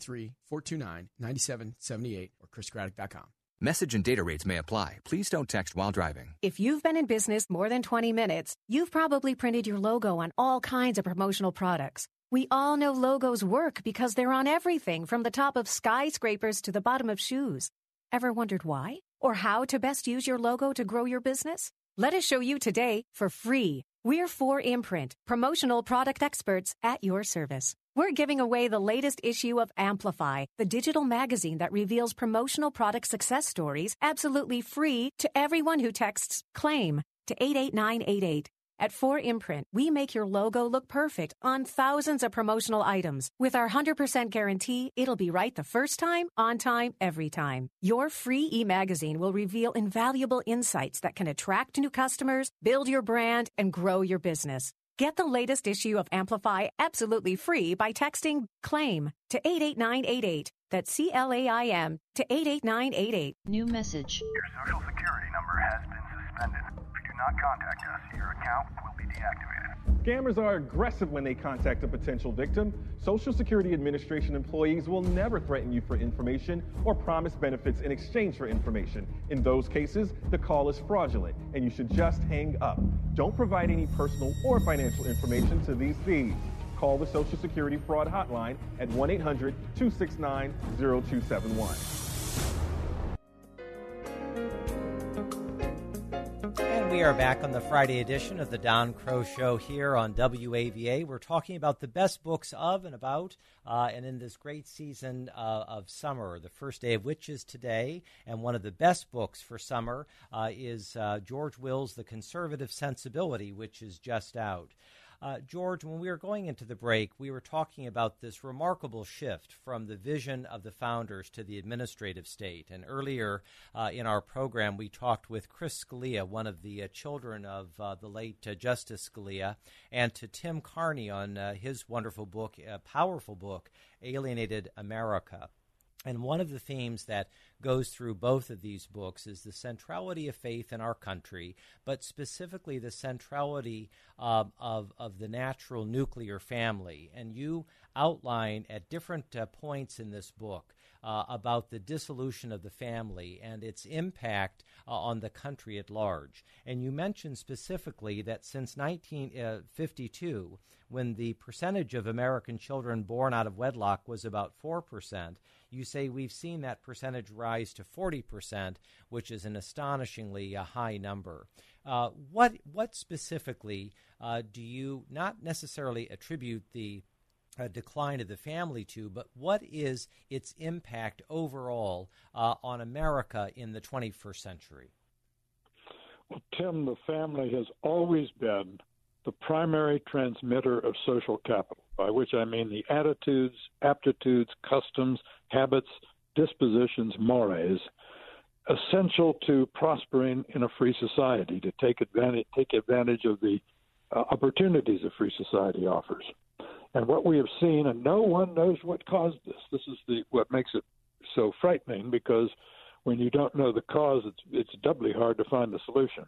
703-429-9778 or chriscraddock.com. Message and data rates may apply. Please don't text while driving. If you've been in business more than 20 minutes, you've probably printed your logo on all kinds of promotional products. We all know logos work because they're on everything from the top of skyscrapers to the bottom of shoes. Ever wondered why? Or how to best use your logo to grow your business? Let us show you today for free. We're 4imprint, promotional product experts at your service. We're giving away the latest issue of Amplify, the digital magazine that reveals promotional product success stories absolutely free to everyone who texts CLAIM to 88988. At 4imprint, we make your logo look perfect on thousands of promotional items. With our 100% guarantee, it'll be right the first time, on time, every time. Your free e-magazine will reveal invaluable insights that can attract new customers, build your brand, and grow your business. Get the latest issue of Amplify absolutely free by texting CLAIM to 88988. That's CLAIM to 88988. New message. Your Social Security number has been suspended. If you do not contact us. Your account will be deactivated. Scammers are aggressive when they contact a potential victim. Social Security Administration employees will never threaten you for information or promise benefits in exchange for information. In those cases, the call is fraudulent, and you should just hang up. Don't provide any personal or financial information to these thieves. Call the Social Security Fraud Hotline at 1-800-269-0271. We are back on the Friday edition of the Don Crow Show here on WAVA. We're talking about the best books of and about, and in this great season of summer, the first day of which is today. And one of the best books for summer is George Will's The Conservative Sensibility, which is just out. George, when we were going into the break, we were talking about this remarkable shift from the vision of the founders to the administrative state. And earlier in our program, we talked with Chris Scalia, one of the children of the late Justice Scalia, and to Tim Carney on his wonderful book, powerful book, Alienated America. And one of the themes that goes through both of these books is the centrality of faith in our country, but specifically the centrality of the natural nuclear family. And you outline at different points in this book about the dissolution of the family and its impact on the country at large. And you mentioned specifically that since 1952, when the percentage of American children born out of wedlock was about 4%, you say we've seen that percentage rise to 40%, which is an astonishingly high number. What specifically do you not necessarily attribute the decline of the family to, but what is its impact overall on America in the 21st century? Well, Tim, the family has always been the primary transmitter of social capital, by which I mean the attitudes, aptitudes, customs, habits, dispositions, mores, essential to prospering in a free society, to take advantage of the opportunities a free society offers. And what we have seen, and no one knows what caused this. This is what makes it so frightening, because when you don't know the cause, it's doubly hard to find the solution.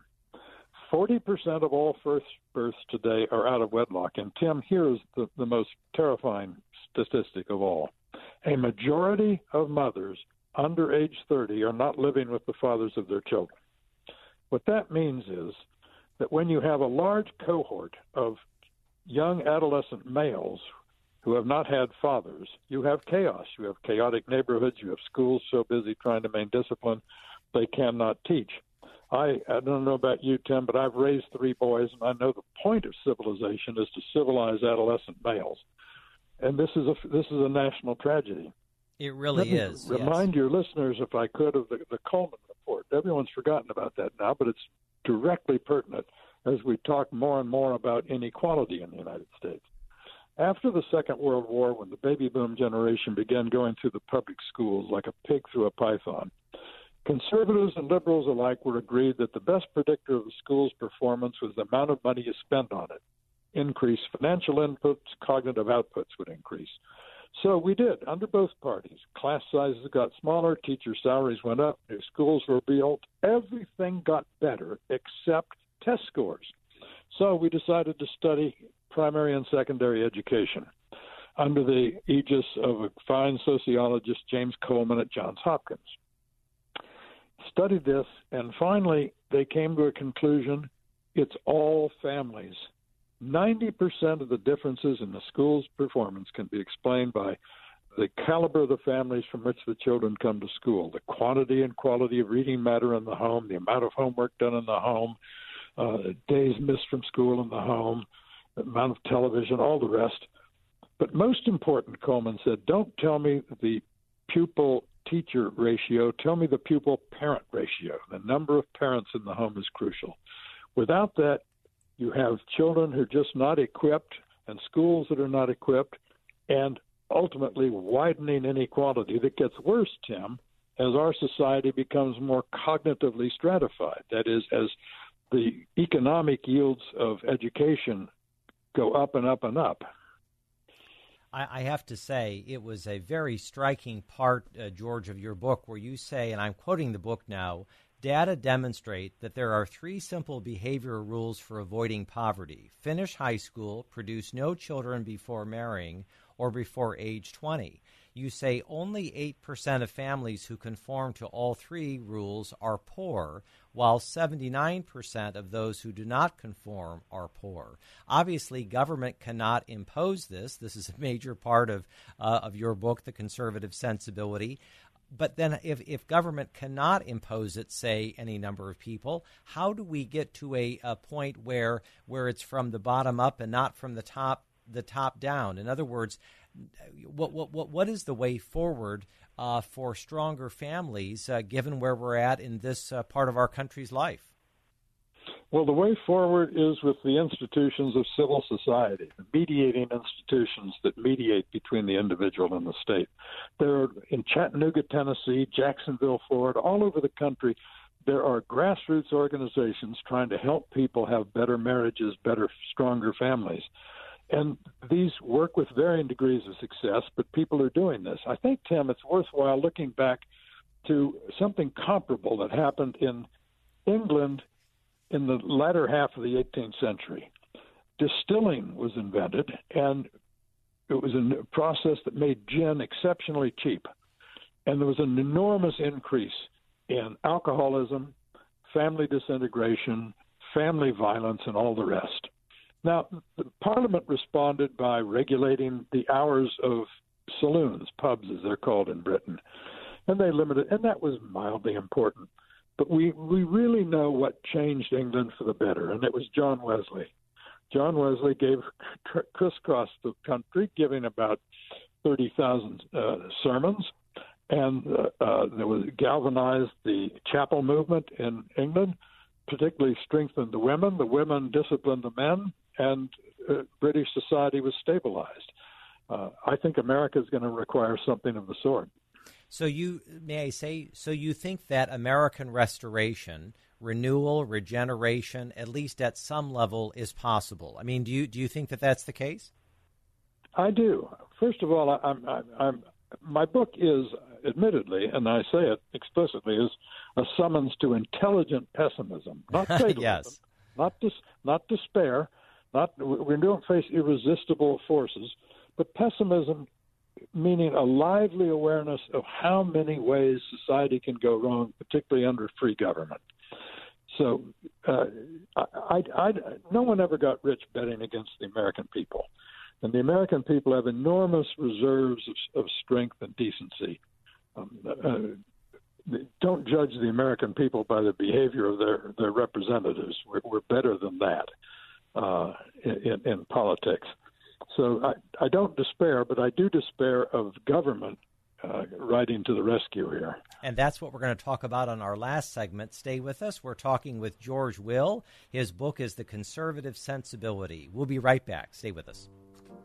40% of all first births today are out of wedlock. And, Tim, here's the most terrifying statistic of all. A majority of mothers under age 30 are not living with the fathers of their children. What that means is that when you have a large cohort of young adolescent males who have not had fathers, you have chaos. You have chaotic neighborhoods. You have schools so busy trying to maintain discipline they cannot teach. I don't know about you, Tim, but I've raised 3 boys, and I know the point of civilization is to civilize adolescent males. And this is a national tragedy. It really is. Remind your listeners, if I could, of the Coleman Report. Everyone's forgotten about that now, but it's directly pertinent as we talk more and more about inequality in the United States. After the Second World War, when the baby boom generation began going through the public schools like a pig through a python, conservatives and liberals alike were agreed that the best predictor of the school's performance was the amount of money you spent on it. Increased financial inputs, cognitive outputs would increase. So we did, under both parties. Class sizes got smaller, teacher salaries went up, new schools were built. Everything got better except test scores. So we decided to study primary and secondary education under the aegis of a fine sociologist, James Coleman at Johns Hopkins. Studied this, and finally they came to a conclusion: it's all families. 90% of the differences in the school's performance can be explained by the caliber of the families from which the children come to school, the quantity and quality of reading matter in the home, the amount of homework done in the home, days missed from school in the home, the amount of television, all the rest. But most important, Coleman said, don't tell me the pupil-teacher ratio, tell me the pupil-parent ratio. The number of parents in the home is crucial. Without that, you have children who are just not equipped and schools that are not equipped, and ultimately widening inequality that gets worse, Tim, as our society becomes more cognitively stratified. That is, as the economic yields of education go up and up and up. I have to say, it was a very striking part, George, of your book where you say, and I'm quoting the book now, Data demonstrate that there are 3 simple behavioral rules for avoiding poverty. Finish high school, produce no children before marrying, or before age 20. You say only 8% of families who conform to all 3 rules are poor, while 79% of those who do not conform are poor. Obviously, government cannot impose this. This is a major part of your book, The Conservative Sensibility. But then if government cannot impose it, say, any number of people, how do we get to a point where it's from the bottom up and not from the top down? In other words, what is the way forward for stronger families, given where we're at in this part of our country's life? Well, the way forward is with the institutions of civil society, the mediating institutions that mediate between the individual and the state. There are, in Chattanooga, Tennessee, Jacksonville, Florida, all over the country, there are grassroots organizations trying to help people have better marriages, better, stronger families. And these work with varying degrees of success, but people are doing this. I think, Tim, it's worthwhile looking back to something comparable that happened in England in the latter half of the 18th century. Distilling was invented, and it was a process that made gin exceptionally cheap. And there was an enormous increase in alcoholism, family disintegration, family violence, and all the rest. Now, the Parliament responded by regulating the hours of saloons, pubs as they're called in Britain, and they limited, and that was mildly important. But we really know what changed England for the better, and it was John Wesley. John Wesley crisscrossed the country, giving about 30,000 sermons, and there was galvanized the chapel movement in England, particularly strengthened the women. The women disciplined the men, and British society was stabilized. I think America is going to require something of the sort. So you think that American restoration, renewal, regeneration, at least at some level, is possible? I mean, do you think that that's the case? I do. First of all, my book is, admittedly, and I say it explicitly, is a summons to intelligent pessimism, not fatalism, yes, not despair. We don't face irresistible forces, but pessimism, meaning a lively awareness of how many ways society can go wrong, particularly under free government. So no one ever got rich betting against the American people. And the American people have enormous reserves of strength and decency. Don't judge the American people by the behavior of their representatives. We're better than that in politics. So I don't despair, but I do despair of government riding to the rescue here. And that's what we're going to talk about on our last segment. Stay with us. We're talking with George Will. His book is The Conservative Sensibility. We'll be right back. Stay with us.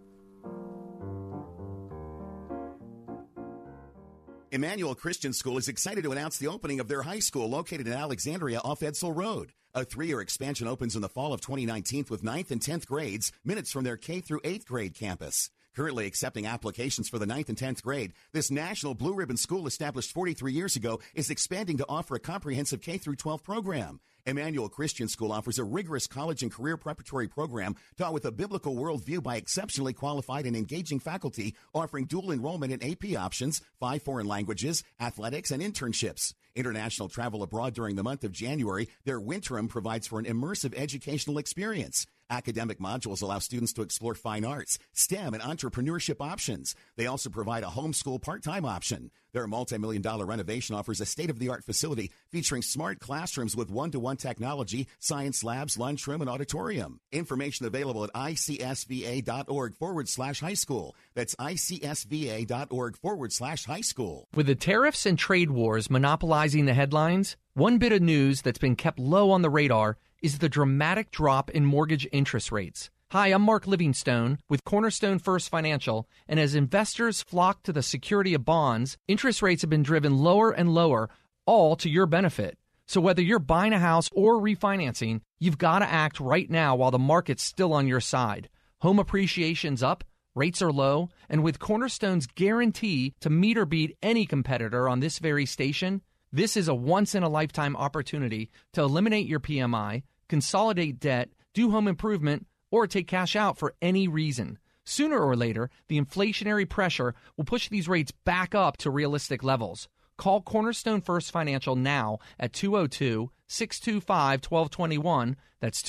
Emmanuel Christian School is excited to announce the opening of their high school located in Alexandria off Edsel Road. A 3-year expansion opens in the fall of 2019 with 9th and 10th grades, minutes from their K through 8th grade campus. Currently accepting applications for the 9th and 10th grade, this national Blue Ribbon school established 43 years ago is expanding to offer a comprehensive K through 12 program. Emmanuel Christian School offers a rigorous college and career preparatory program taught with a biblical worldview by exceptionally qualified and engaging faculty, offering dual enrollment in AP options, 5 foreign languages, athletics, and internships. International travel abroad during the month of January, their Winterim provides for an immersive educational experience. Academic modules allow students to explore fine arts, STEM, and entrepreneurship options. They also provide a homeschool part-time option. Their multi-million-dollar renovation offers a state-of-the-art facility featuring smart classrooms with one-to-one technology, science labs, lunchroom, and auditorium. Information available at icsva.org/high school. That's icsva.org/high school. With the tariffs and trade wars monopolizing the headlines, one bit of news that's been kept low on the radar is the dramatic drop in mortgage interest rates. Hi, I'm Mark Livingstone with Cornerstone First Financial, and as investors flock to the security of bonds, interest rates have been driven lower and lower, all to your benefit. So whether you're buying a house or refinancing, you've got to act right now while the market's still on your side. Home appreciation's up, rates are low, and with Cornerstone's guarantee to meet or beat any competitor on this very station, This is a once-in-a-lifetime opportunity to eliminate your PMI, consolidate debt, do home improvement, or take cash out for any reason. Sooner or later, the inflationary pressure will push these rates back up to realistic levels. Call Cornerstone First Financial now at 202-625-1221. That's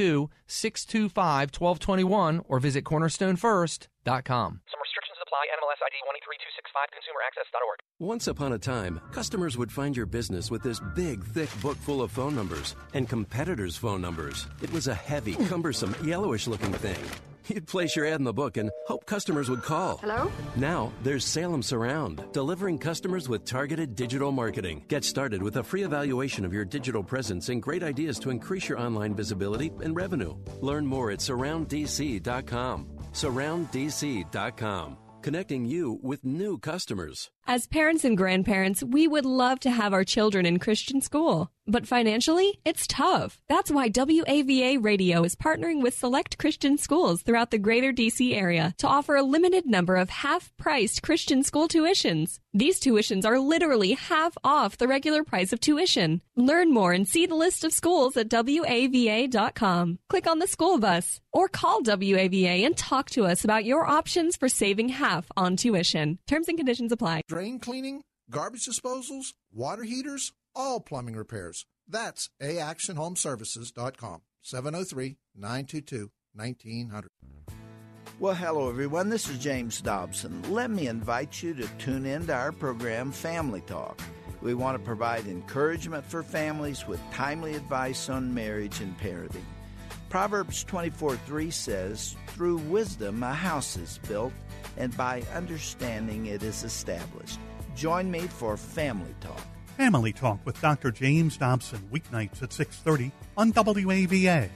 202-625-1221, or visit cornerstonefirst.com. Some restrictions apply. NMLS ID 133265, consumeraccess.org. Once upon a time, customers would find your business with this big, thick book full of phone numbers and competitors' phone numbers. It was a heavy, cumbersome, yellowish-looking thing. You'd place your ad in the book and hope customers would call. Hello? Now, there's Salem Surround, delivering customers with targeted digital marketing. Get started with a free evaluation of your digital presence and great ideas to increase your online visibility and revenue. Learn more at surrounddc.com. Surrounddc.com, connecting you with new customers. As parents and grandparents, we would love to have our children in Christian school. But financially, it's tough. That's why WAVA Radio is partnering with select Christian schools throughout the greater D.C. area to offer a limited number of half-priced Christian school tuitions. These tuitions are literally half off the regular price of tuition. Learn more and see the list of schools at WAVA.com. Click on the school bus or call WAVA and talk to us about your options for saving half on tuition. Terms and conditions apply. Drain cleaning, garbage disposals, water heaters, all plumbing repairs. That's aactionhomeservices.com. 703-922-1900. Well, hello, everyone. This is James Dobson. Let me invite you to tune in to our program, Family Talk. We want to provide encouragement for families with timely advice on marriage and parenting. Proverbs 24:3 says, "Through wisdom a house is built, and by understanding it is established." Join me for Family Talk. Family Talk with Dr. James Dobson, weeknights at 6:30 on WAVA.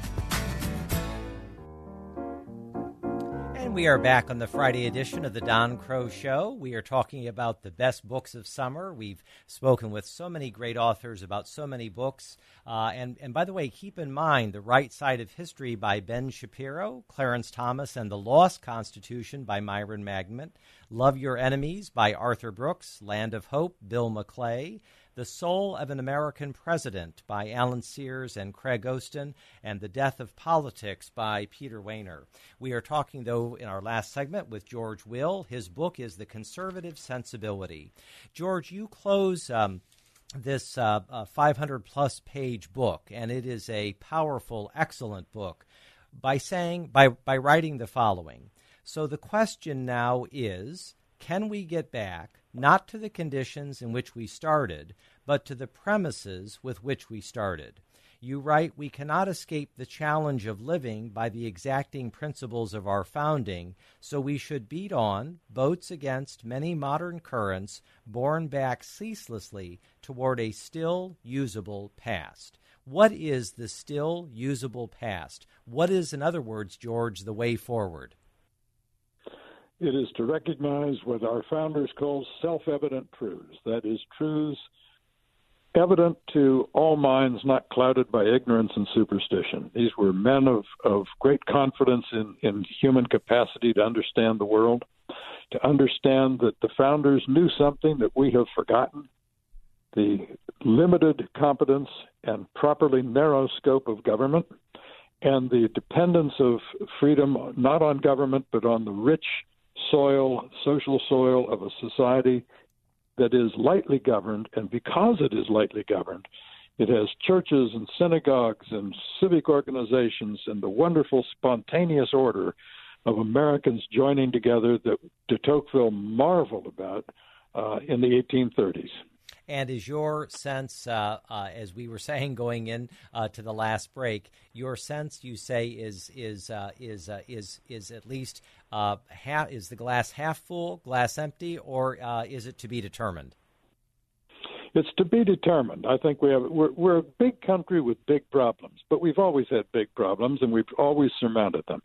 And we are back on the Friday edition of the Don Crow Show. We are talking about the best books of summer. We've spoken with so many great authors about so many books. And by the way, keep in mind The Right Side of History by Ben Shapiro, Clarence Thomas, and The Lost Constitution by Myron Magnet, Love Your Enemies by Arthur Brooks, Land of Hope, Bill McClay, The Soul of an American President by Alan Sears and Craig Ostin, and The Death of Politics by Peter Wehner. We are talking, though, in our last segment with George Will. His book is The Conservative Sensibility. George, you close this 500-plus page book, and it is a powerful, excellent book, by writing the following. So the question now is, can we get back not to the conditions in which we started, but to the premises with which we started? You write, we cannot escape the challenge of living by the exacting principles of our founding, so we should beat on, boats against many modern currents, borne back ceaselessly toward a still usable past. What is the still usable past? What is, in other words, George, the way forward? It is to recognize what our founders called self-evident truths. That is, truths evident to all minds, not clouded by ignorance and superstition. These were men of great confidence in human capacity to understand the world, to understand that the founders knew something that we have forgotten, the limited competence and properly narrow scope of government, and the dependence of freedom not on government but on the rich social soil of a society that is lightly governed, and because it is lightly governed, it has churches and synagogues and civic organizations and the wonderful spontaneous order of Americans joining together that de Tocqueville marveled about in the 1830s. And is your sense, as we were saying going in to the last break, your sense, you say, is at least is the glass half full, glass empty, or is it to be determined? It's to be determined. I think we're a big country with big problems, but we've always had big problems, and we've always surmounted them.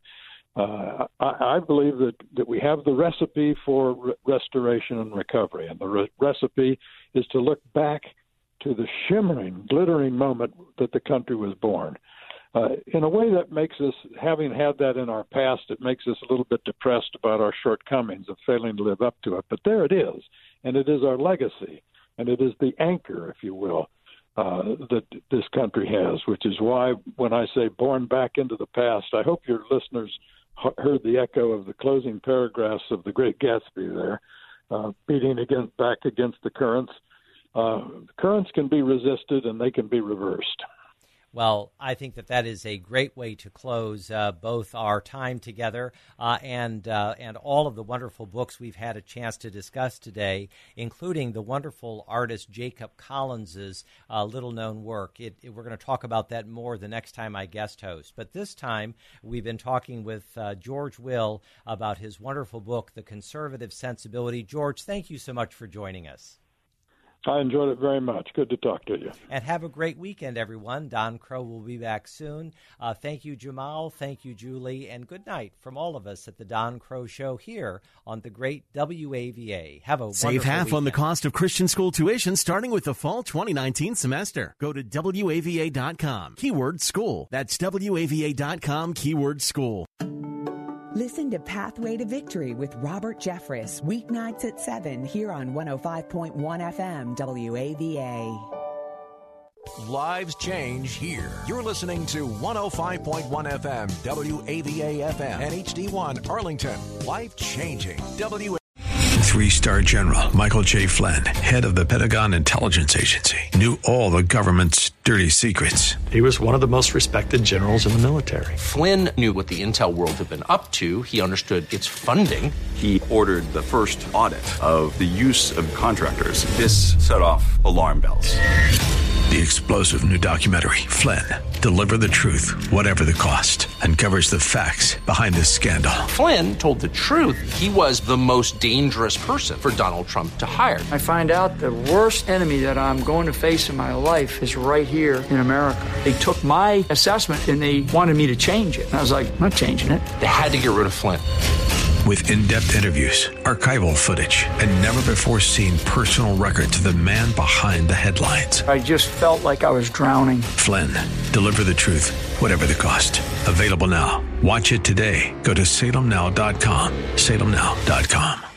I believe that we have the recipe for restoration and recovery, and the recipe is to look back to the shimmering, glittering moment that the country was born. In a way that makes us, having had that in our past, it makes us a little bit depressed about our shortcomings of failing to live up to it. But there it is, and it is our legacy. and it is the anchor, if you will, that this country has, which is why when I say born back into the past, I hope your listeners heard the echo of the closing paragraphs of The Great Gatsby there, beating back against the currents. Currents can be resisted and they can be reversed. Well, I think that is a great way to close both our time together and all of the wonderful books we've had a chance to discuss today, including the wonderful artist Jacob Collins's little-known work. We're going to talk about that more the next time I guest host. But this time, we've been talking with George Will about his wonderful book, The Conservative Sensibility. George, thank you so much for joining us. I enjoyed it very much. Good to talk to you. And have a great weekend, everyone. Don Crow will be back soon. Thank you, Jamal. Thank you, Julie. And good night from all of us at the Don Crow Show here on the great WAVA. Have a Save half weekend. on the cost of Christian school tuition starting with the fall 2019 semester. Go to WAVA.com. Keyword school. That's WAVA.com. Keyword school. Listen to Pathway to Victory with Robert Jeffress, weeknights at 7 here on 105.1 FM WAVA. Lives change here. You're listening to 105.1 FM WAVA FM and HD1 Arlington. Life changing. WAVA. 3-star General Michael J. Flynn, head of the Pentagon Intelligence Agency, knew all the government's dirty secrets. He was one of the most respected generals in the military. Flynn knew what the intel world had been up to. He understood its funding. He ordered the first audit of the use of contractors. This set off alarm bells. The explosive new documentary, Flynn, Deliver the Truth, Whatever the Cost, uncovers the facts behind this scandal. Flynn told the truth. He was the most dangerous person for Donald Trump to hire. I find out the worst enemy that I'm going to face in my life is right here in America. They took my assessment and they wanted me to change it. And I was like, I'm not changing it. They had to get rid of Flynn. With in-depth interviews, archival footage, and never-before-seen personal records of the man behind the headlines. I just felt like I was drowning. Flynn, Deliver the Truth, Whatever the Cost. Available now. Watch it today. Go to salemnow.com. salemnow.com.